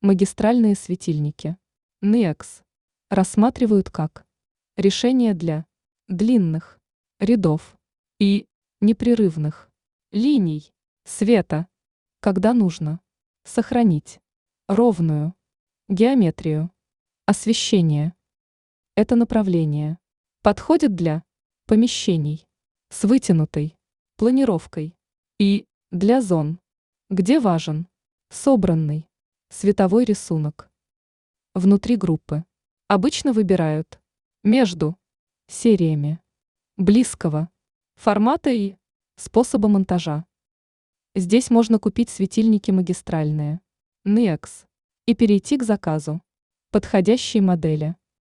Магистральные светильники NEOX рассматривают как решение для длинных рядов и непрерывных линий света, когда нужно сохранить ровную геометрию освещения. Это направление подходит для помещений с вытянутой планировкой и для зон, где важен собранный световой рисунок. Внутри группы обычно выбирают между сериями близкого формата и способа монтажа. Здесь можно купить светильники магистральные NEOX и перейти к заказу подходящей модели.